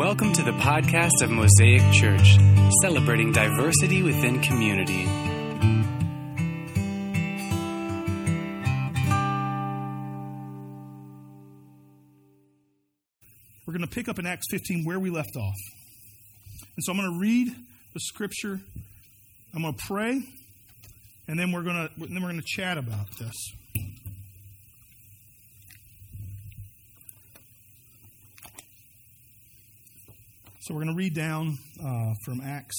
Welcome to the podcast of Mosaic Church, celebrating diversity within community. We're going to pick up in Acts 15 where we left off. And so I'm going to read the scripture, I'm going to pray, and then we're going to chat about this. So we're going to read down from Acts.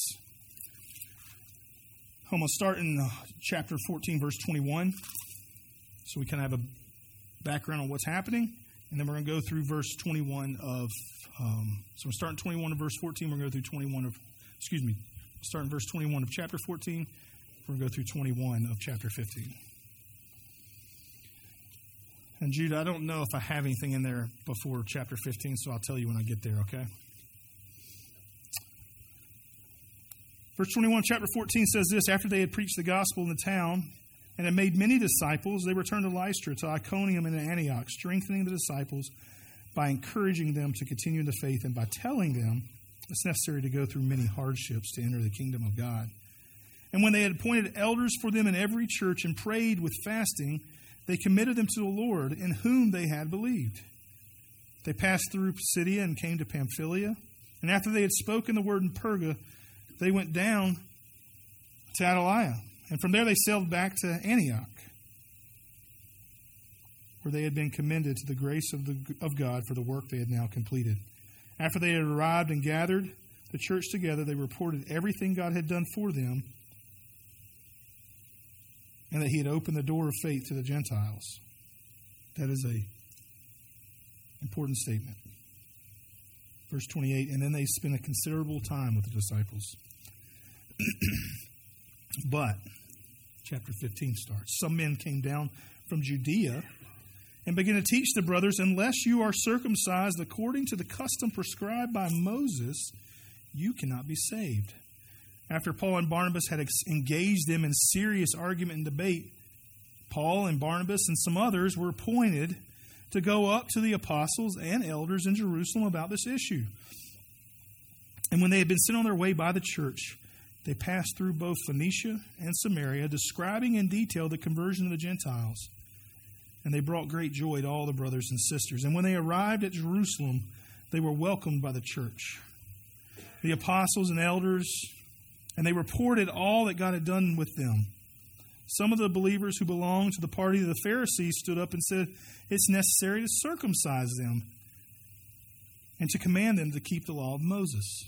I'm going to start in chapter 14, verse 21, so we kind of have a background on what's happening. And then we're going to go through verse 21 of, so we're starting 21 of verse 14. We're going to go through start in verse 21 of chapter 14. We're going to go through 21 of chapter 15. And Jude, I don't know if I have anything in there before chapter 15, so I'll tell you when I get there, okay? Verse 21, chapter 14 says this: After they had preached the gospel in the town and had made many disciples, they returned to Lystra, to Iconium, and to Antioch, strengthening the disciples by encouraging them to continue in the faith and by telling them it's necessary to go through many hardships to enter the kingdom of God. And when they had appointed elders for them in every church and prayed with fasting, they committed them to the Lord, in whom they had believed. They passed through Pisidia and came to Pamphylia. And after they had spoken the word in Perga, they went down to Attalia. And from there they sailed back to Antioch, where they had been commended to the grace of God for the work they had now completed. After they had arrived and gathered the church together, they reported everything God had done for them, and that He had opened the door of faith to the Gentiles. That is an important statement. Verse 28, and then they spent a considerable time with the disciples. But, chapter 15 starts. Some men came down from Judea and began to teach the brothers, unless you are circumcised according to the custom prescribed by Moses, you cannot be saved. After Paul and Barnabas had engaged them in serious argument and debate, Paul and Barnabas and some others were appointed to go up to the apostles and elders in Jerusalem about this issue. And when they had been sent on their way by the church, they passed through both Phoenicia and Samaria, describing in detail the conversion of the Gentiles. And they brought great joy to all the brothers and sisters. And when they arrived at Jerusalem, they were welcomed by the church, the apostles and elders, and they reported all that God had done with them. Some of the believers who belonged to the party of the Pharisees stood up and said, it's necessary to circumcise them and to command them to keep the law of Moses.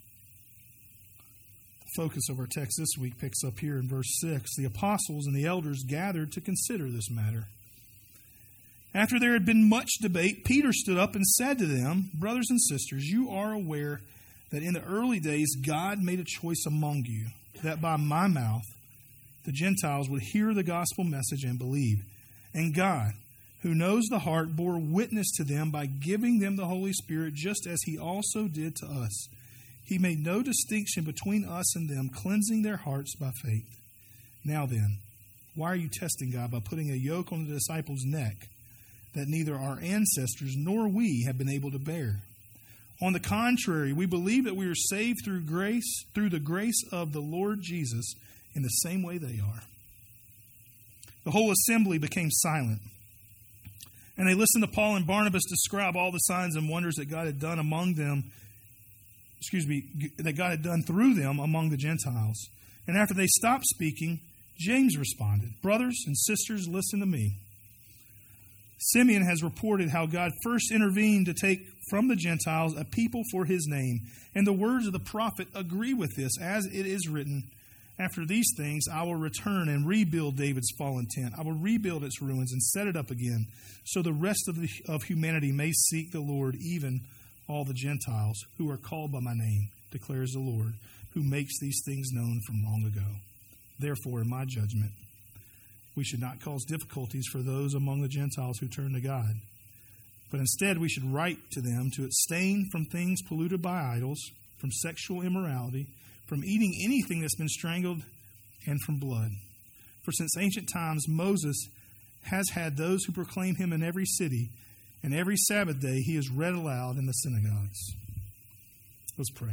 The focus of our text this week picks up here in verse 6. The apostles and the elders gathered to consider this matter. After there had been much debate, Peter stood up and said to them, brothers and sisters, you are aware that in the early days God made a choice among you, that by my mouth the Gentiles would hear the gospel message and believe. And God, who knows the heart, bore witness to them by giving them the Holy Spirit, just as He also did to us. He made no distinction between us and them, cleansing their hearts by faith. Now then, why are you testing God by putting a yoke on the disciples' neck that neither our ancestors nor we have been able to bear? On the contrary, we believe that we are saved through the grace of the Lord Jesus, in the same way they are. The whole assembly became silent, and they listened to Paul and Barnabas describe all the signs and wonders that God had done that God had done through them among the Gentiles. And after they stopped speaking, James responded, brothers and sisters, listen to me. Simeon has reported how God first intervened to take from the Gentiles a people for His name. And the words of the prophet agree with this, as it is written, after these things I will return and rebuild David's fallen tent. I will rebuild its ruins and set it up again, so the rest of humanity may seek the Lord, even all the Gentiles who are called by my name, declares the Lord, who makes these things known from long ago. Therefore, in my judgment, we should not cause difficulties for those among the Gentiles who turn to God. But instead, we should write to them to abstain from things polluted by idols, from sexual immorality, from eating anything that's been strangled, and from blood. For since ancient times, Moses has had those who proclaim Him in every city, and every Sabbath day He is read aloud in the synagogues. Let's pray.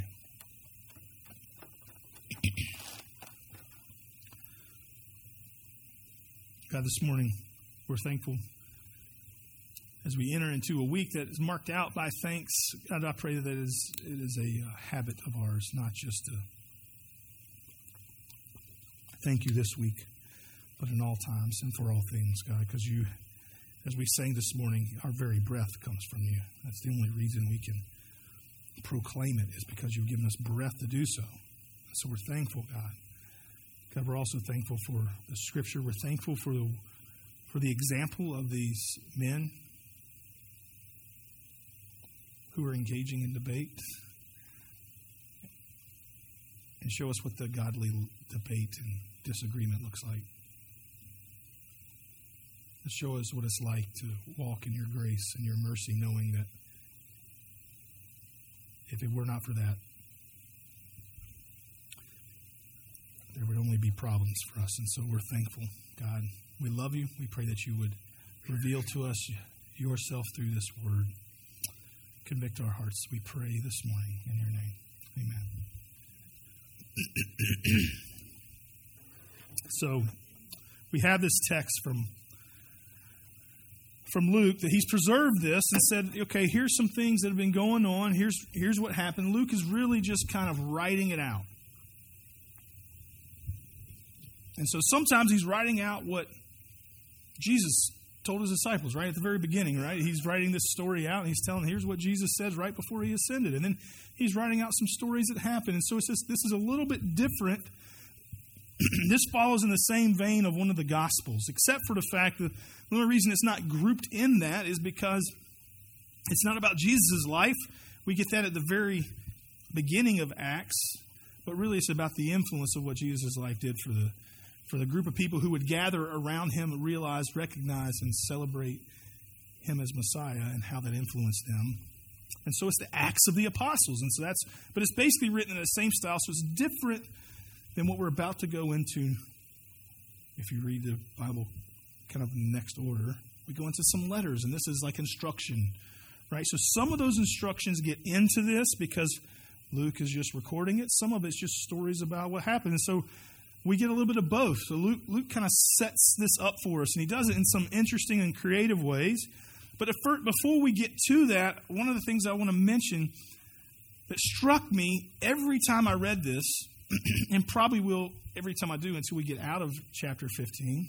God, this morning we're thankful as we enter into a week that is marked out by thanks. God, I pray that it is a habit of ours, not just to thank you this week, but in all times and for all things, God, because you, as we sang this morning, our very breath comes from you. That's the only reason we can proclaim it, is because you've given us breath to do so. So we're thankful, God. God, we're also thankful for the Scripture. We're thankful for the example of these men who are engaging in debate. And show us what the godly debate and disagreement looks like. And show us what it's like to walk in your grace and your mercy, knowing that if it were not for that, there would only be problems for us. And so we're thankful, God. We love you. We pray that you would reveal to us yourself through this word. Convict our hearts, we pray this morning in your name. Amen. So we have this text from Luke that he's preserved this and said, okay, here's some things that have been going on. Here's what happened. Luke is really just kind of writing it out. And so sometimes he's writing out what Jesus told his disciples right at the very beginning, right? He's writing this story out and he's telling, here's what Jesus says right before he ascended. And then he's writing out some stories that happened. And so it's just, this is a little bit different. This follows in the same vein of one of the Gospels, except for the fact that the only reason it's not grouped in that is because it's not about Jesus' life. We get that at the very beginning of Acts, but really it's about the influence of what Jesus' life did for the group of people who would gather around him and realize, recognize, and celebrate him as Messiah and how that influenced them. And so it's the Acts of the Apostles. And so but it's basically written in the same style, so it's different than what we're about to go into. If you read the Bible kind of in the next order, we go into some letters, and this is like instruction, right? So some of those instructions get into this because Luke is just recording it. Some of it's just stories about what happened. And so we get a little bit of both. So Luke kind of sets this up for us, and he does it in some interesting and creative ways. But before we get to that, one of the things I want to mention that struck me every time I read this, and probably will every time I do until we get out of chapter 15,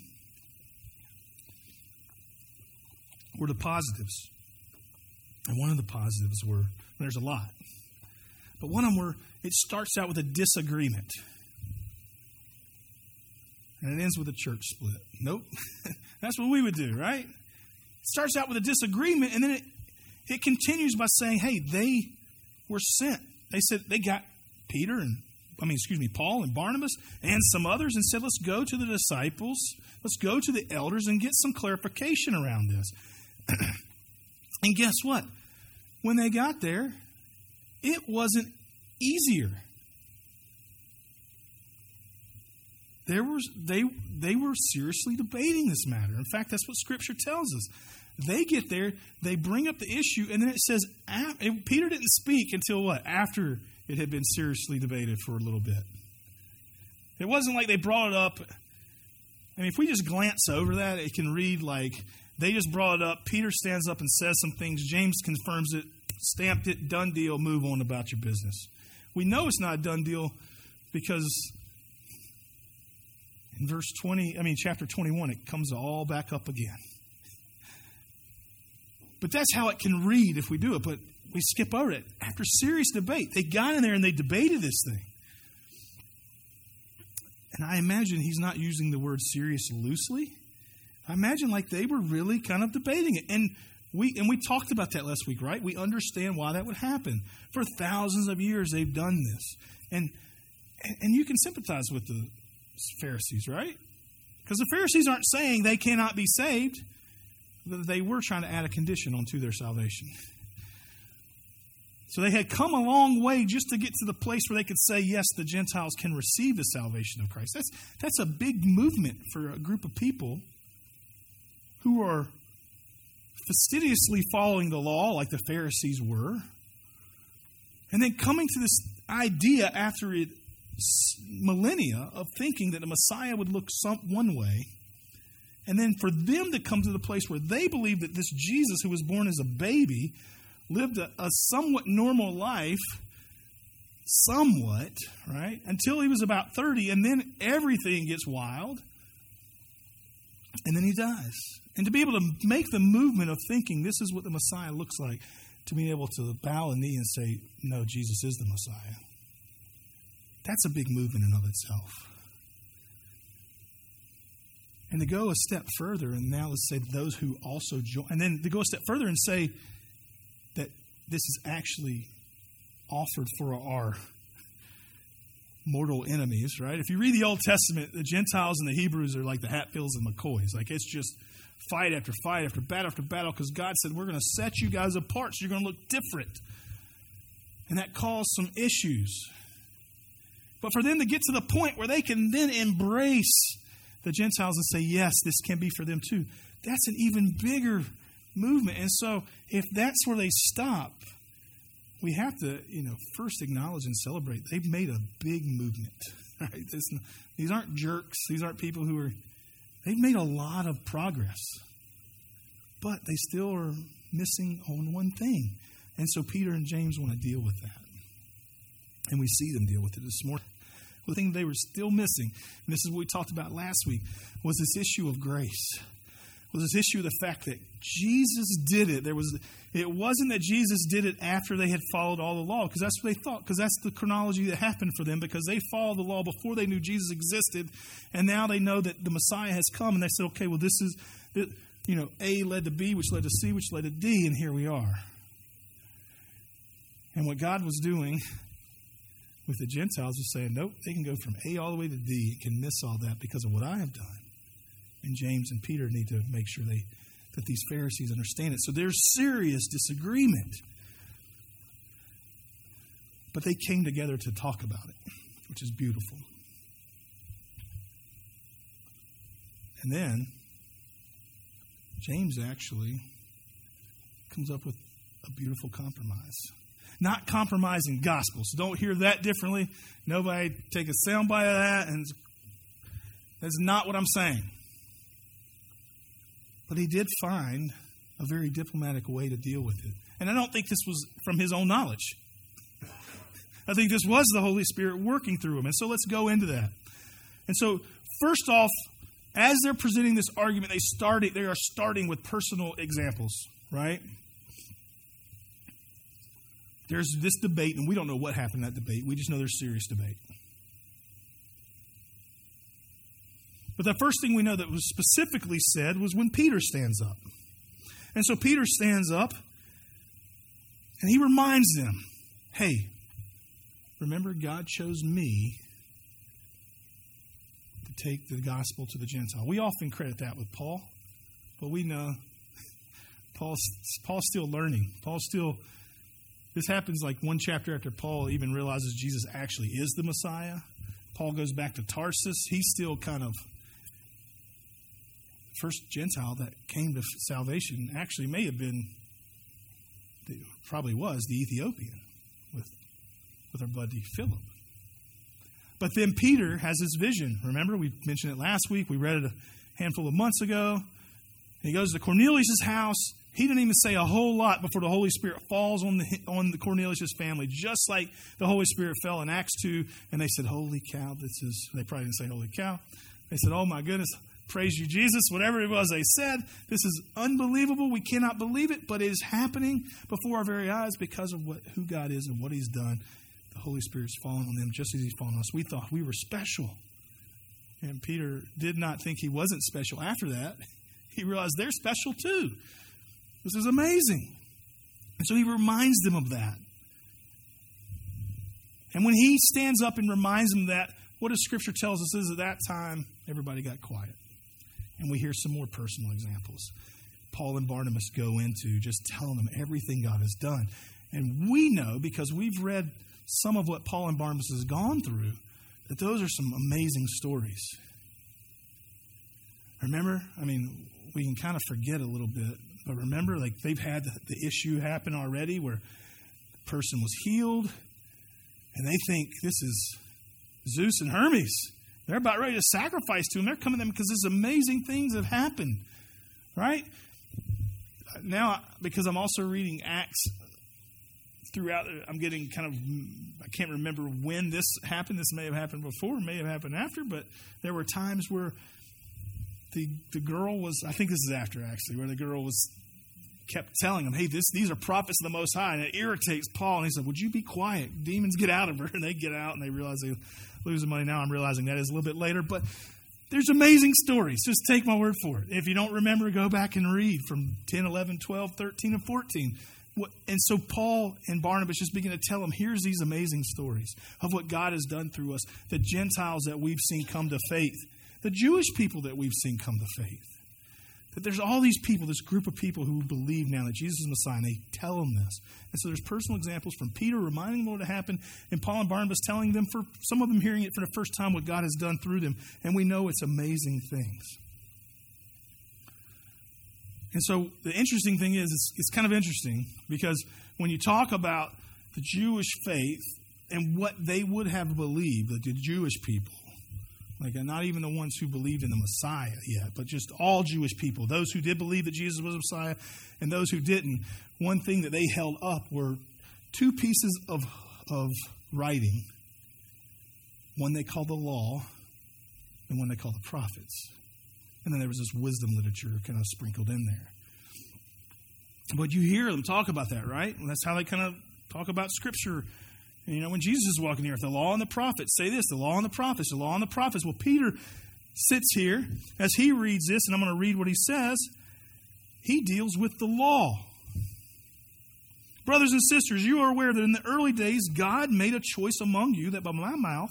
were the positives. And one of the positives were, there's a lot, but one of them it starts out with a disagreement. And it ends with a church split. Nope. That's what we would do, right? It starts out with a disagreement, and then it continues by saying, hey, they were sent. They said they got Paul and Barnabas and some others and said, let's go to the disciples, let's go to the elders and get some clarification around this. And guess what? When they got there, it wasn't easier. They were seriously debating this matter. In fact, that's what Scripture tells us. They get there, they bring up the issue, and then it says, Peter didn't speak until what? After it had been seriously debated for a little bit. It wasn't like they brought it up. I mean, if we just glance over that, it can read like they just brought it up. Peter stands up and says some things. James confirms it, stamped it, done deal, move on about your business. We know it's not a done deal because in chapter 21, it comes all back up again. But that's how it can read if we do it. But we skip over it. After serious debate, they got in there and they debated this thing. And I imagine he's not using the word serious loosely. I imagine like they were really kind of debating it. And we talked about that last week, right? We understand why that would happen. For thousands of years, they've done this. And you can sympathize with the Pharisees, right? Because the Pharisees aren't saying they cannot be saved. They were trying to add a condition onto their salvation. So they had come a long way just to get to the place where they could say, yes, the Gentiles can receive the salvation of Christ. That's a big movement for a group of people who are fastidiously following the law like the Pharisees were, And then coming to this idea after millennia of thinking that the Messiah would look one way, and then for them to come to the place where they believe that this Jesus who was born as a baby lived a somewhat normal life, right, until he was about 30, and then everything gets wild, and then he dies. And to be able to make the movement of thinking this is what the Messiah looks like, to be able to bow a knee and say, no, Jesus is the Messiah. That's a big movement in and of itself. And to go a step further, and now let's say those who also join, and then to go a step further and say that this is actually offered for our mortal enemies, right? If you read the Old Testament, the Gentiles and the Hebrews are like the Hatfields and McCoys. Like it's just fight after fight after battle, because God said, we're going to set you guys apart so you're going to look different. And that caused some issues. But for them to get to the point where they can then embrace the Gentiles and say, yes, this can be for them too, that's an even bigger movement. And so if that's where they stop, we have to, first acknowledge and celebrate they've made a big movement. Right? These aren't jerks. These aren't people they've made a lot of progress. But they still are missing on one thing. And so Peter and James want to deal with that. And we see them deal with it this morning. The thing they were still missing, and this is what we talked about last week, was this issue of grace. Was this issue of the fact that Jesus did it. It wasn't that Jesus did it after they had followed all the law, because that's what they thought, because that's the chronology that happened for them, because they followed the law before they knew Jesus existed, and now they know that the Messiah has come, and they said, okay, well, this is, A led to B, which led to C, which led to D, and here we are. And what God was doing with the Gentiles was saying, nope, they can go from A all the way to D. It can miss all that because of what I have done. And James and Peter need to make sure that these Pharisees understand it. So there's serious disagreement. But they came together to talk about it, which is beautiful. And then James actually comes up with a beautiful compromise. Not compromising gospel. So don't hear that differently. Nobody take a soundbite of that. And that's not what I'm saying. But he did find a very diplomatic way to deal with it. And I don't think this was from his own knowledge. I think this was the Holy Spirit working through him. And so let's go into that. And so first off, as they're presenting this argument, they are starting with personal examples, right? There's this debate, and we don't know what happened in that debate. We just know there's serious debate. But the first thing we know that was specifically said was when Peter stands up. And so Peter stands up, and he reminds them, hey, remember God chose me to take the gospel to the Gentile. We often credit that with Paul, but we know Paul's still learning. This happens like one chapter after Paul even realizes Jesus actually is the Messiah. Paul goes back to Tarsus. He's still kind of first Gentile that came to salvation. Actually may have been, probably was, the Ethiopian with our buddy Philip. But then Peter has this vision. Remember, we mentioned it last week. We read it a handful of months ago. He goes to Cornelius' house. He didn't even say a whole lot before the Holy Spirit falls on the Cornelius' family, just like the Holy Spirit fell in Acts 2. And they said, holy cow, they probably didn't say holy cow. They said, oh my goodness, praise you, Jesus. Whatever it was they said, this is unbelievable. We cannot believe it, but it is happening before our very eyes because of who God is and what he's done. The Holy Spirit's fallen on them just as he's fallen on us. We thought we were special. And Peter did not think he wasn't special after that. He realized they're special too. This is amazing. And so he reminds them of that. And when he stands up and reminds them of that, what does Scripture tells us is at that time, everybody got quiet. And we hear some more personal examples. Paul and Barnabas go into just telling them everything God has done. And we know, because we've read some of what Paul and Barnabas has gone through, that those are some amazing stories. Remember? We can kind of forget a little bit. But remember, like they've had the issue happen already where person was healed, and they think this is Zeus and Hermes. They're about ready to sacrifice to him. They're coming to them because these amazing things have happened, right? Now, because I'm also reading Acts throughout, I'm getting I can't remember when this happened. This may have happened before, may have happened after, but there were times where the girl was, I think this is after actually, where the girl kept telling him, hey, these are prophets of the Most High, and it irritates Paul. And he said, would you be quiet? Demons, get out of her. And they get out, and they realize they're losing money. Now I'm realizing that is a little bit later, but there's amazing stories. Just take my word for it. If you don't remember, go back and read from 10, 11, 12, 13, and 14. And so Paul and Barnabas just begin to tell them, here's these amazing stories of what God has done through us, the Gentiles that we've seen come to faith, the Jewish people that we've seen come to faith. That there's all these people, this group of people who believe now that Jesus is Messiah, and they tell them this. And so there's personal examples from Peter reminding them what had happened, and Paul and Barnabas telling them, for some of them hearing it for the first time, what God has done through them. And we know it's amazing things. And so the interesting thing is, it's kind of interesting, because when you talk about the Jewish faith and what they would have believed, the Jewish people, like not even the ones who believed in the Messiah yet, but just all Jewish people, those who did believe that Jesus was Messiah and those who didn't, one thing that they held up were two pieces of writing. One they called the law and one they called the prophets. And then there was this wisdom literature kind of sprinkled in there. But you hear them talk about that, right? And that's how they kind of talk about Scripture. And, you know, when Jesus is walking the earth, the law and the prophets say this, the law and the prophets, the law and the prophets. Well, Peter sits here as he reads this, and I'm going to read what he says. He deals with the law. Brothers and sisters, you are aware that in the early days, God made a choice among you that by my mouth,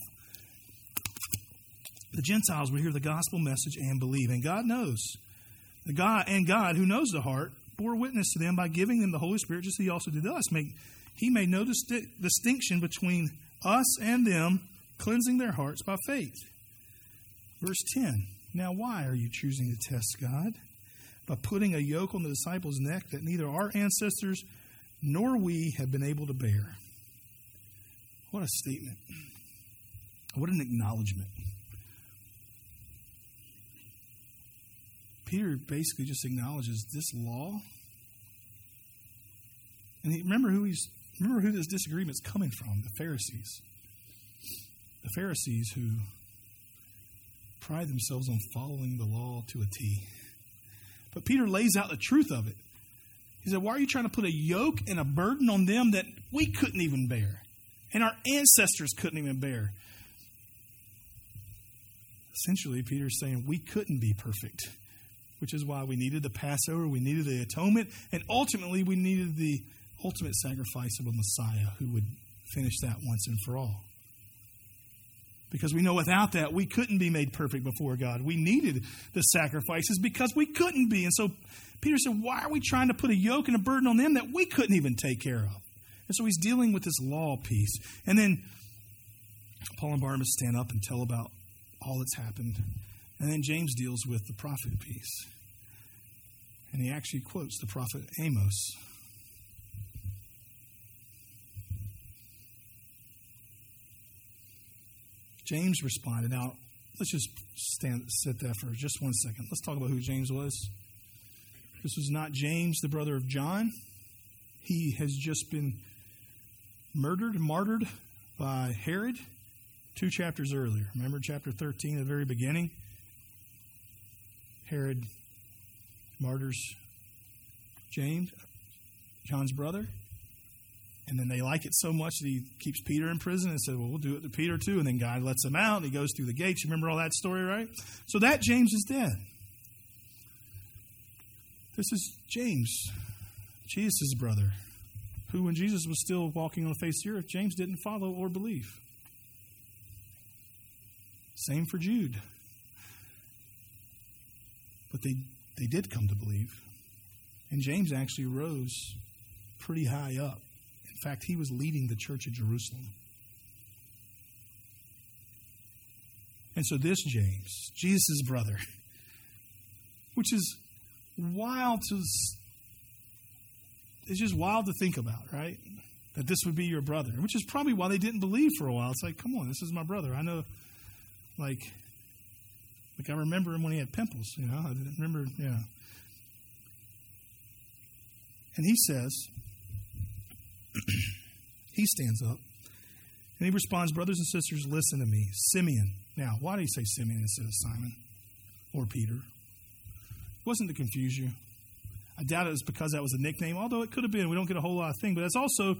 the Gentiles will hear the gospel message and believe. And God knows. God who knows the heart bore witness to them by giving them the Holy Spirit, just as he also did to us. He made no distinction between us and them, cleansing their hearts by faith. Verse 10. Now why are you choosing to test God? By putting a yoke on the disciples' neck that neither our ancestors nor we have been able to bear. What a statement. What an acknowledgement. Peter basically just acknowledges this law. And remember who this disagreement's coming from, the Pharisees. The Pharisees who pride themselves on following the law to a T. But Peter lays out the truth of it. He said, why are you trying to put a yoke and a burden on them that we couldn't even bear? And our ancestors couldn't even bear? Essentially, Peter's saying we couldn't be perfect, which is why we needed the Passover, we needed the atonement, and ultimately we needed the ultimate sacrifice of a Messiah who would finish that once and for all. Because we know without that, we couldn't be made perfect before God. We needed the sacrifices because we couldn't be. And so Peter said, why are we trying to put a yoke and a burden on them that we couldn't even take care of? And so he's dealing with this law piece. And then Paul and Barnabas stand up and tell about all that's happened. And then James deals with the prophet piece. And he actually quotes the prophet Amos. James responded. Now, let's just sit there for just 1 second. Let's talk about who James was. This was not James, the brother of John. He has just been martyred by Herod 2 chapters earlier. Remember chapter 13, the very beginning? Herod martyrs James, John's brother. And then they like it so much that he keeps Peter in prison and said, well, we'll do it to Peter too. And then God lets him out and he goes through the gates. You remember all that story, right? So that James is dead. This is James, Jesus' brother, who when Jesus was still walking on the face of the earth, James didn't follow or believe. Same for Jude. But they did come to believe. And James actually rose pretty high up. In fact, he was leading the church of Jerusalem. And so this James, Jesus' brother, which is wild it's just wild to think about, right? that this would be your brother, which is probably why they didn't believe for a while. It's like, come on, this is my brother. I know, like I remember him when he had pimples, I remember, yeah. And he says, he stands up, and he responds, brothers and sisters, listen to me. Simeon. Now, why did he say Simeon instead of Simon or Peter? It wasn't to confuse you. I doubt it was because that was a nickname, although it could have been. We don't get a whole lot of things, but that's also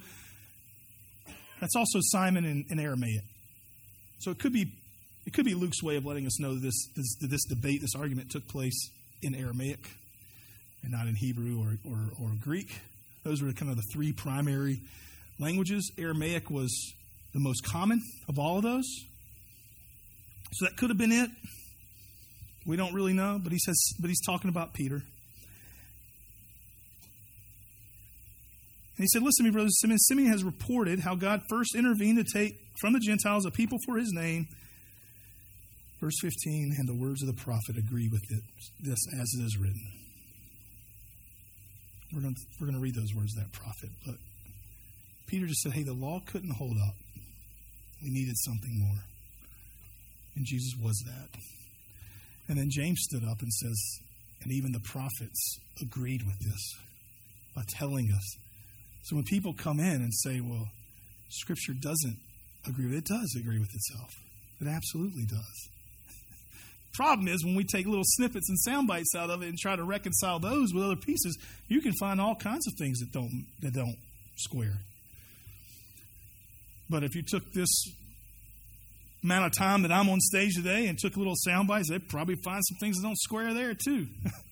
Simon in Aramaic. So it could be Luke's way of letting us know that this debate, this argument took place in Aramaic and not in Hebrew or Greek. Those were kind of the three primary languages. Aramaic was the most common of all of those. So that could have been it. We don't really know, but he's talking about Peter. And he said, listen to me, brothers. Simeon has reported how God first intervened to take from the Gentiles a people for his name. Verse 15, and the words of the prophet agree with this as it is written. We're going to read those words of that prophet. But Peter just said, hey, the law couldn't hold up. We needed something more. And Jesus was that. And then James stood up and says, and even the prophets agreed with this by telling us. So when people come in and say, well, Scripture doesn't agree with it, it does agree with itself. It absolutely does. Problem is, when we take little snippets and sound bites out of it and try to reconcile those with other pieces, you can find all kinds of things that don't square. But if you took this amount of time that I'm on stage today and took little sound bites, they'd probably find some things that don't square there too.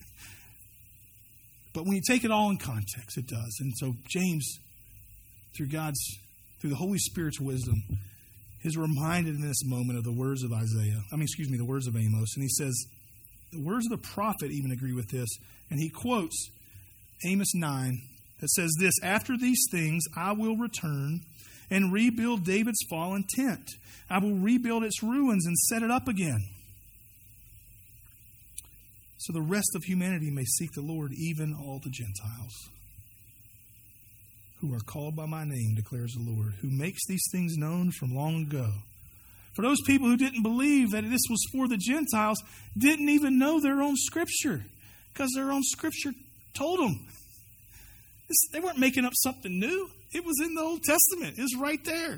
But when you take it all in context, it does. And so James, through the Holy Spirit's wisdom, is reminded in this moment of the words of the words of Amos. And he says, the words of the prophet even agree with this. And he quotes Amos 9 that says this, after these things I will return and rebuild David's fallen tent. I will rebuild its ruins and set it up again. So the rest of humanity may seek the Lord, even all the Gentiles who are called by my name, declares the Lord, who makes these things known from long ago. For those people who didn't believe that this was for the Gentiles, didn't even know their own Scripture, because their own Scripture told them. They weren't making up something new. It was in the Old Testament. It was right there.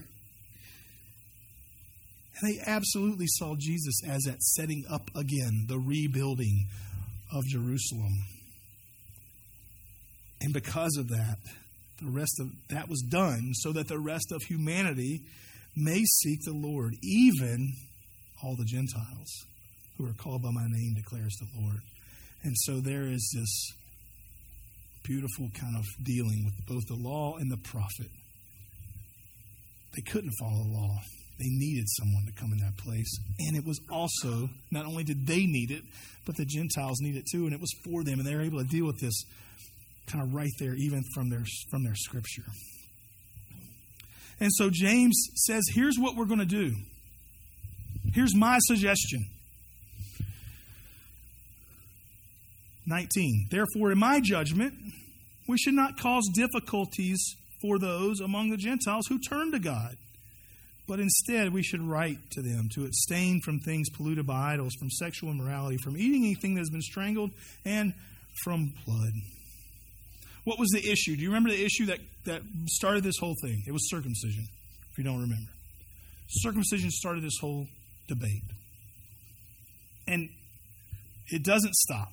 And they absolutely saw Jesus as that setting up again, the rebuilding of Jerusalem. And because of that, the rest of that was done so that the rest of humanity may seek the Lord, even all the Gentiles who are called by my name, declares the Lord. And so there is this beautiful kind of dealing with both the law and the prophet. They couldn't follow the law. They needed someone to come in that place. And it was also, not only did they need it, but the Gentiles needed it too. And it was for them. And they were able to deal with this kind of right there, even from their Scripture. And so James says, here's what we're going to do. Here's my suggestion. 19. Therefore, in my judgment, we should not cause difficulties for those among the Gentiles who turn to God. But instead, we should write to them to abstain from things polluted by idols, from sexual immorality, from eating anything that has been strangled, and from blood. What was the issue? Do you remember the issue that started this whole thing? It was circumcision, if you don't remember. Circumcision started this whole debate. And it doesn't stop.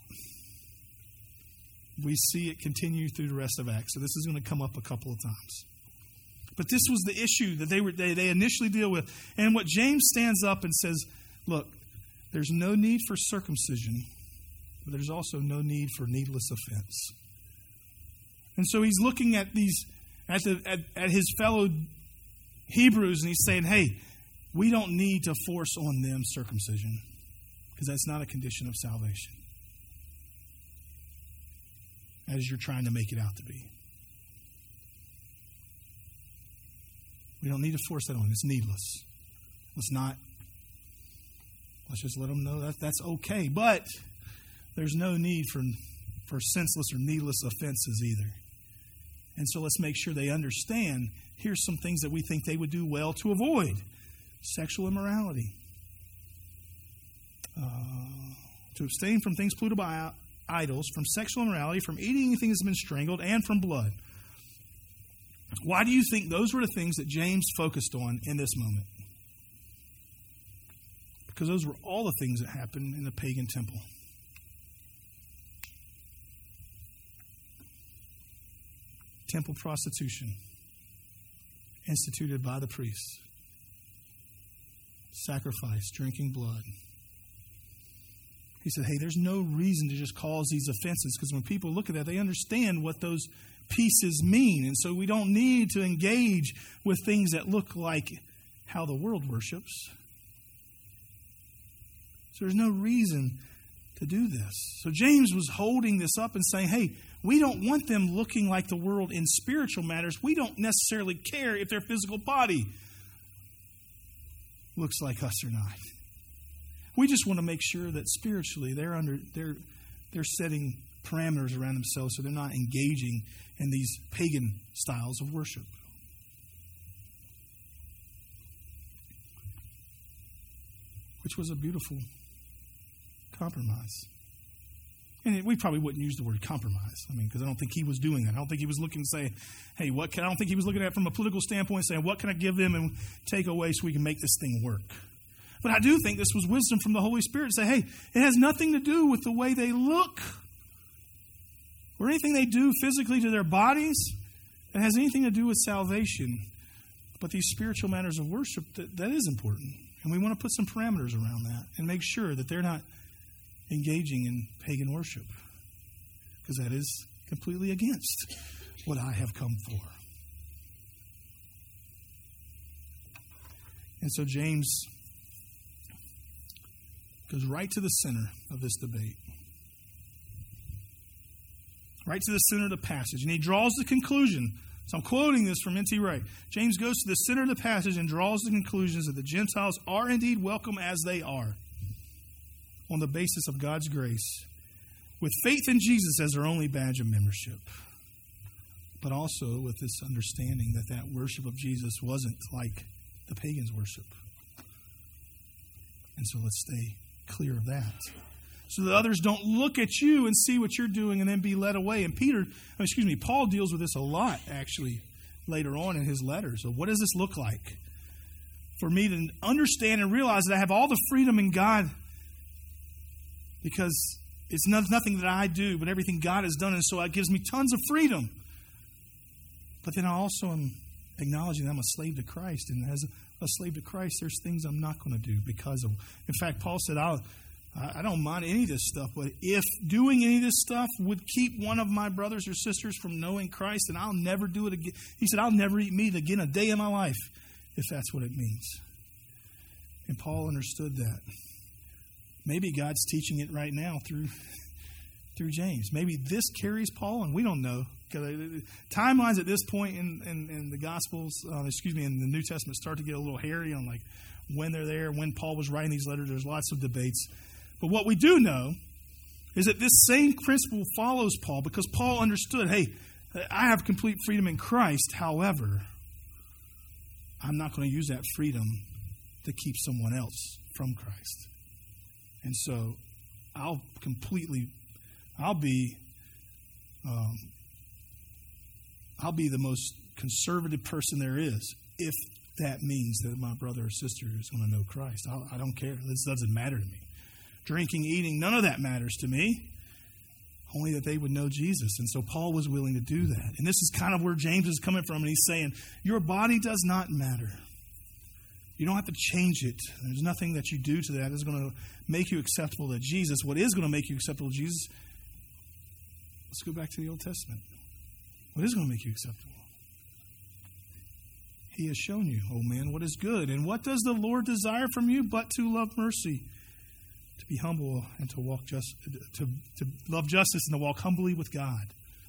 We see it continue through the rest of Acts. So this is going to come up a couple of times. But this was the issue that they initially deal with. And what James stands up and says, look, there's no need for circumcision, but there's also no need for needless offense. And so he's looking at at his fellow Hebrews, and he's saying, hey, we don't need to force on them circumcision, because that's not a condition of salvation, as you're trying to make it out to be. We don't need to force that on. It's needless. Let's just let them know that that's okay. But there's no need for senseless or needless offenses either. And so let's make sure they understand, here's some things that we think they would do well to avoid. Sexual immorality. To abstain from things polluted by idols, from sexual immorality, from eating anything that's been strangled, and from blood. Why do you think those were the things that James focused on in this moment? Because those were all the things that happened in the pagan temple. Temple prostitution, instituted by the priests. Sacrifice, drinking blood. He said, hey, there's no reason to just cause these offenses, because when people look at that, they understand what those pieces mean. And so we don't need to engage with things that look like how the world worships. So there's no reason to do this. So James was holding this up and saying, hey, we don't want them looking like the world in spiritual matters. We don't necessarily care if their physical body looks like us or not. We just want to make sure that spiritually they're setting parameters around themselves so they're not engaging in these pagan styles of worship. Which was a beautiful compromise. And we probably wouldn't use the word compromise. Because I don't think he was doing that. I don't think he was looking to say, hey, I don't think he was looking at it from a political standpoint, saying, what can I give them and take away so we can make this thing work? But I do think this was wisdom from the Holy Spirit to say, hey, it has nothing to do with the way they look or anything they do physically to their bodies. It has anything to do with salvation. But these spiritual matters of worship, that is important. And we want to put some parameters around that and make sure that they're not engaging in pagan worship, because that is completely against what I have come for. And so James goes right to the center of this debate. Right to the center of the passage. And he draws the conclusion. So I'm quoting this from N.T. Wright. James goes to the center of the passage and draws the conclusions that the Gentiles are indeed welcome as they are, on the basis of God's grace, with faith in Jesus as their only badge of membership. But also with this understanding that worship of Jesus wasn't like the pagans' worship. And so let's stay clear of that, so that others don't look at you and see what you're doing and then be led away. And Paul deals with this a lot, actually, later on in his letters. So what does this look like? For me to understand and realize that I have all the freedom in God, because it's nothing that I do, but everything God has done, and so it gives me tons of freedom. But then I also am acknowledging that I'm a slave to Christ, and as a slave to Christ, there's things I'm not going to do because of. In fact, Paul said, I don't mind any of this stuff, but if doing any of this stuff would keep one of my brothers or sisters from knowing Christ, then I'll never do it again. He said, I'll never eat meat again a day in my life, if that's what it means. And Paul understood that. Maybe God's teaching it right now through James. Maybe this carries Paul, and we don't know. Timelines at this point in the Gospels, in the New Testament, start to get a little hairy on like when they're there, when Paul was writing these letters. There's lots of debates. But what we do know is that this same principle follows Paul, because Paul understood, hey, I have complete freedom in Christ. However, I'm not going to use that freedom to keep someone else from Christ. And so I'll be the most conservative person there is if that means that my brother or sister is going to know Christ. I don't care. This doesn't matter to me. Drinking, eating, none of that matters to me. Only that they would know Jesus. And so Paul was willing to do that. And this is kind of where James is coming from. And he's saying, your body does not matter. You don't have to change it. There's nothing that you do to that is going to make you acceptable to Jesus. What is going to make you acceptable to Jesus? Let's go back to the Old Testament. What is going to make you acceptable? He has shown you, oh man, what is good. And what does the Lord desire from you but to love mercy, to be humble, and to walk to love justice, and to walk humbly with God.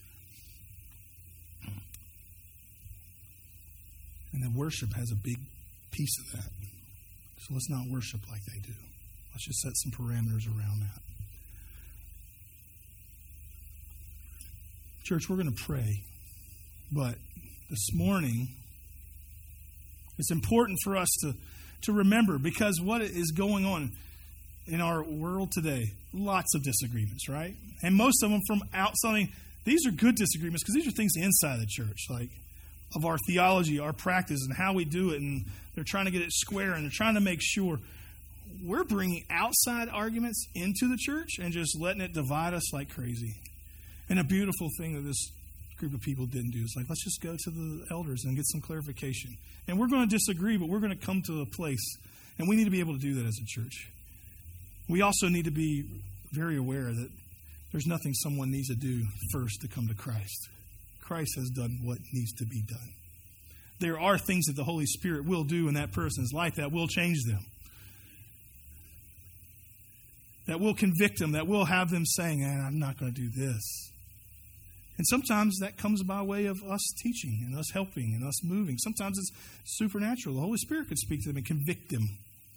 And then worship has a big piece of that. So let's not worship like they do. Let's just set some parameters around that. Church, we're going to pray But this morning, it's important for us to remember, because what is going on in our world today, lots of disagreements, right? And most of them from outside. These are good disagreements because these are things inside the church, like of our theology, our practice, and how we do it. And they're trying to get it square, and they're trying to make sure we're bringing outside arguments into the church and just letting it divide us like crazy. And a beautiful thing that this group of people didn't do is like, let's just go to the elders and get some clarification. And we're going to disagree, but we're going to come to a place, and we need to be able to do that as a church. We also need to be very aware that there's nothing someone needs to do first to come to Christ. Christ has done what needs to be done. There are things that the Holy Spirit will do in that person's life that will change them, that will convict them, that will have them saying, I'm not going to do this. And sometimes that comes by way of us teaching and us helping and us moving. Sometimes it's supernatural. The Holy Spirit could speak to them and convict them.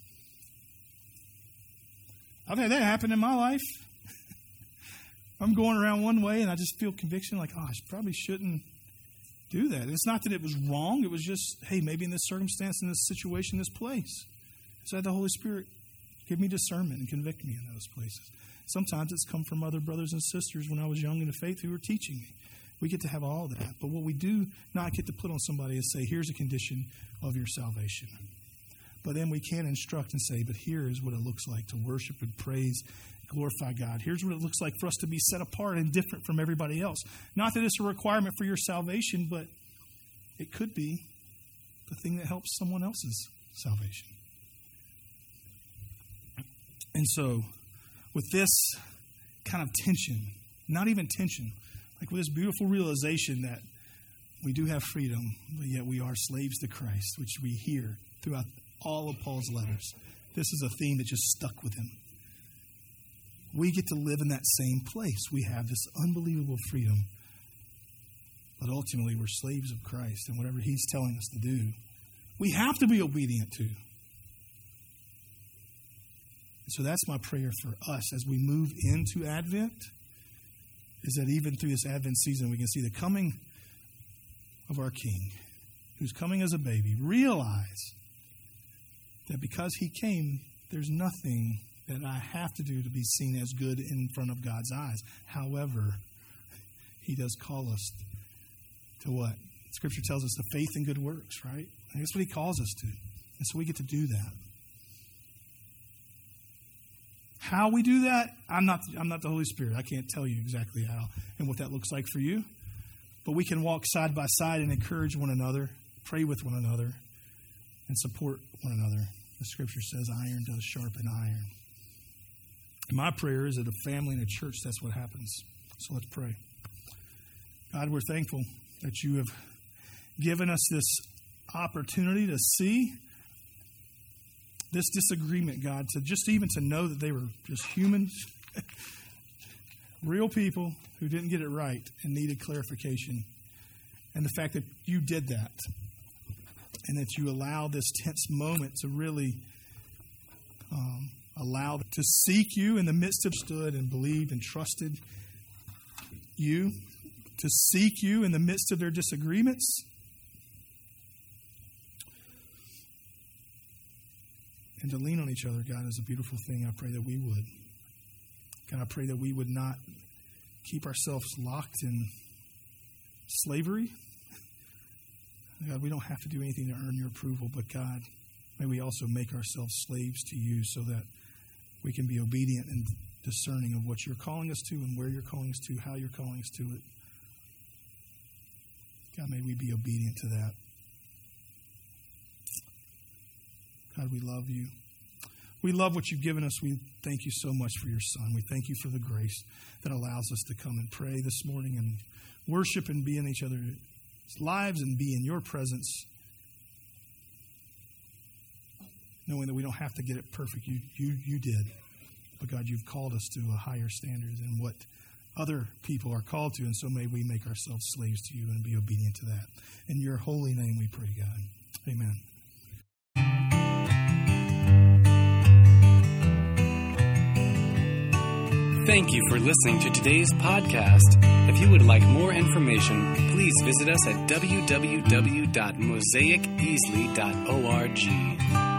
I've had that happen in my life. I'm going around one way and I just feel conviction like, I probably shouldn't do that. And it's not that it was wrong. It was just, hey, maybe in this circumstance, in this situation, this place. So I had the Holy Spirit give me discernment and convict me in those places. Sometimes it's come from other brothers and sisters when I was young in the faith who were teaching me. We get to have all that. But what we do not get to put on somebody is say, here's a condition of your salvation. But then we can instruct and say, but here is what it looks like to worship and praise, glorify God. Here's what it looks like for us to be set apart and different from everybody else. Not that it's a requirement for your salvation, but it could be the thing that helps someone else's salvation. And so, with this kind of tension, not even tension, like with this beautiful realization that we do have freedom, but yet we are slaves to Christ, which we hear throughout all of Paul's letters. This is a theme that just stuck with him. We get to live in that same place. We have this unbelievable freedom, but ultimately we're slaves of Christ, and whatever he's telling us to do, we have to be obedient to. So that's my prayer for us as we move into Advent, is that even through this Advent season, we can see the coming of our King, who's coming as a baby. Realize that because he came, there's nothing that I have to do to be seen as good in front of God's eyes. However, he does call us to what? Scripture tells us the faith and good works, right? And that's what he calls us to. And so we get to do that. How we do that, I'm not the Holy Spirit. I can't tell you exactly how and what that looks like for you. But we can walk side by side and encourage one another, pray with one another, and support one another. The Scripture says iron does sharpen iron. And my prayer is that a family and a church, that's what happens. So let's pray. God, we're thankful that you have given us this opportunity to see this disagreement, God, to just even to know that they were just humans, real people who didn't get it right and needed clarification. And the fact that you did that and that you allowed this tense moment to really allow them to seek you in the midst of stood and believed and trusted you, to seek you in the midst of their disagreements. And to lean on each other, God, is a beautiful thing. I pray that we would. God, I pray that we would not keep ourselves locked in slavery. God, we don't have to do anything to earn your approval, but God, may we also make ourselves slaves to you so that we can be obedient and discerning of what you're calling us to and where you're calling us to, how you're calling us to it. God, may we be obedient to that. God, we love you. We love what you've given us. We thank you so much for your Son. We thank you for the grace that allows us to come and pray this morning and worship and be in each other's lives and be in your presence, knowing that we don't have to get it perfect. You did. But God, you've called us to a higher standard than what other people are called to, and so may we make ourselves slaves to you and be obedient to that. In your holy name we pray, God. Amen. Thank you for listening to today's podcast. If you would like more information, please visit us at www.mosaiceasley.org.